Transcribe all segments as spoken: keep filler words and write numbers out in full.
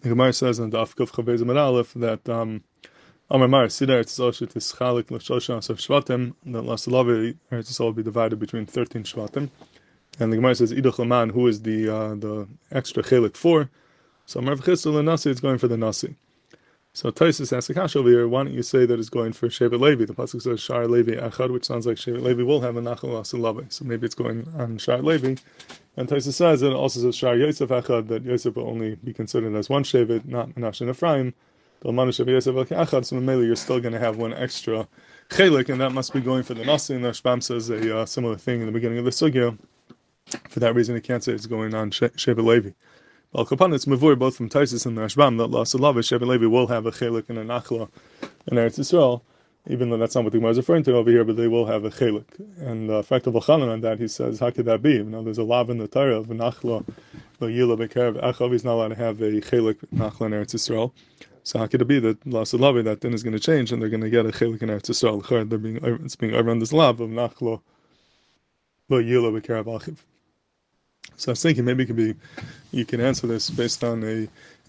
The Gemara says in the Afkuf Chavez Amar Aleph that um, Amar Mar Sidar Eretz Yisrael Shetis Chalik L'Shosha Asaf Shvatim, that Lasalavi Eretz Yisrael will be divided between thirteen Shvatim. And the Gemara says Idach Laman, who is the uh, the extra Chalik for? So Amar V'Chisel and Nasi, it's going for the Nasi. So Taisus asks a kasha over here, why don't you say that it's going for Shevet Levi? The pasuk says Shar Levi Echad, which sounds like Shevet Levi will have a Nachal Lasalavi. So maybe it's going on Shar Levi. And Taisus says it also says Shar Yosef Echad, that Yosef will only be considered as one Shevet, not Menashe and Ephraim. So maybe you're still going to have one extra chelik, and that must be going for the Nasi. And the Rashbam says a uh, similar thing in the beginning of the sugya. For that reason, he can't say it's going on She- Shevet Levi. Al Kapan, it's mavur both from Taisus and the Rashbam that Lasalav Shevet Levi will have a chelik and a nachla in Eretz Yisrael, even though that's not what the Gemara is referring to over here, but they will have a chelik. And the uh, fact of Elchanan on that, he says, how could that be? You know, there's a lav in the Torah of a nachla, the yila bekerev achav. He's not allowed to have a chelik nachla in Eretz Yisrael. So how could it be that Lasalav, that then is going to change and they're going to get a chelik in Eretz Yisrael? They're being, it's being over on this lav of nachla, the yila bekerev achav. So I was thinking maybe it could be, you can answer this based on a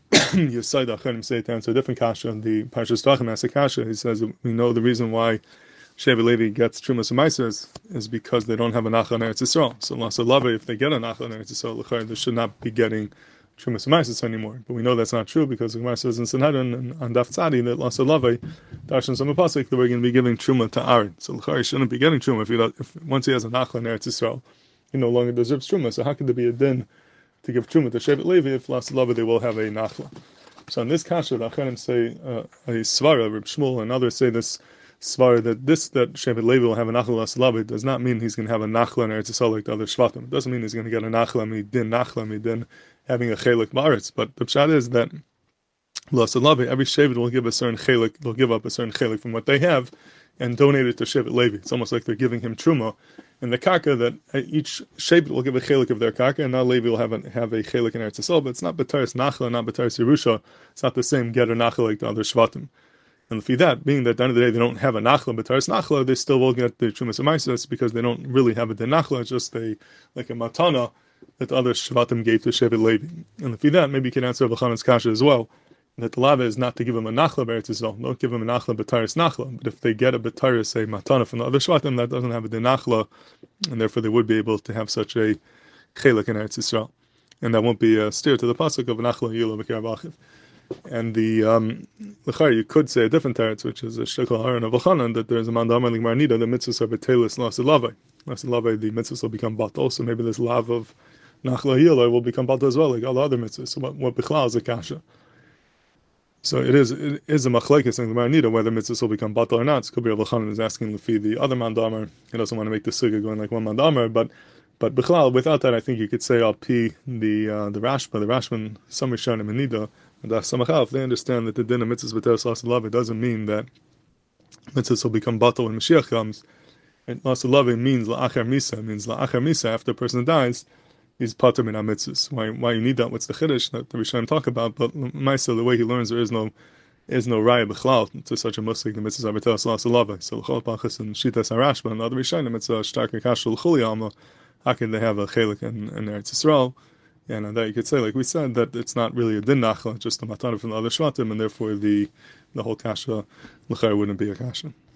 Yesod Acharim say to answer a different kasha. The Parshas Tachim asks a kasha. He says we know the reason why Shevet Levi gets Trumas and Maasros is because they don't have a Nachla in Eretz Yisrael. So Lasalav, if they get a Nachla in Eretz Yisrael, they should not be getting Trumas and Maasros anymore. But we know that's not true because the Gemara says in Sanhedrin and on Daf Tzadi that Lasalav, Darshan Samapasik, that we're going to be giving Truma to Aaron. So L'chari shouldn't be getting Truma if, he does, if once he has a Nachla in Eretz Yisrael, he no longer deserves Truma. So how could there be a din to give Truma to Shevet Levi if Lasalav they will have a Nachla? So in this kasha, the Acharim say uh, a svara, Reb Shmuel, and others say this svara that this that Shevet Levi will have a Nachla Lasalav does not mean he's going to have a Nachla in Eretz Yisrael like the other Shvatim. It doesn't mean he's going to get a Nachla midin Nachla midin having a chelik ba'aretz. But the pshat is that Lasalav, every Shevet will give a certain chelik, they'll give up a certain chelik from what they have and donate it to Shevet Levi. It's almost like they're giving him Truma. And the karka, that each Shevet will give a chelik of their karka, and now Levi will have a, have a chelik in Eretz Yisrael, but it's not B'taris Nachla, not B'taris Yerusha. It's not the same Getter Nachla like the other Shvatim. And for that, being that at the end of the day they don't have a Nachla, B'taris Nachla, they still will get the Trumas and Maasros because they don't really have a de Nachla, it's just a, like a Matana that the other Shvatim gave to Shevet Levi. And for that, maybe you can answer B'chanan's kasha as well, that the lava is not to give him a nachla b'Eretz Yisrael. Don't give him a nachla b'taris nachla. But if they get a b'taris, say matana from the other shvatim, that doesn't have a denachla, and therefore they would be able to have such a chelik in Eretz Yisrael, and that won't be a steer to the pasuk of nachla yilo b'kerav achiv. And the um, l'chari, you could say a different teretz, which is a shekol haran of Elchanan, that there's a man damar l'gmar nida, the mitzvahs are b'telis lasalavai. Lasalavai, the mitzvahs will become batal. So maybe this lav of nachla yilo will become batal as well, like all the other mitzvahs. So what, what bichlal is a kasha? So it is it is a machlekes in the Maranida whether mitzvahs will become batal or not. So Kubri Rav Elchanan is asking Lefi the other mandamer. He doesn't want to make the sugya going like one mandamer, but but bichlal, without that, I think you could say al pi the uh, the Rashba, the Rashman, some Rishonim and Nida, and the Samachal, they understand that the din of mitzvahs b'teres lasalav, it doesn't mean that mitzvahs will become batal when Mashiach comes. And lasalav means la'achar misa, means la'achar misa, after a person dies, he's pater min ha-mitzvahs. Why, why you need that? What's the chiddush that the Rishonim talk about? But Maisa, the way he learns, there is no is no raya b'chlal to such a muslik. The mitzvahs are b'teres lasalav. So l'chol pachas and shitas harashba and other Rishonim, it's a shtarker kasha l'chuli alma. How can they have a chelik in, in Eretz Yisrael? And on that you could say, like we said, that it's not really a din nachla, just a matana from the other shvatim, and therefore the the whole kasha l'chayr wouldn't be a kasha.